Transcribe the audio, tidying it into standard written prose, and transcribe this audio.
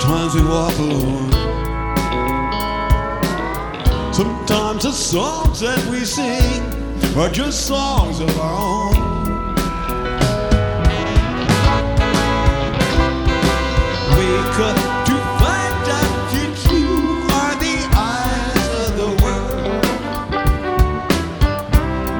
Sometimes we walk alone. Sometimes the songs that we sing are just songs of our own. We could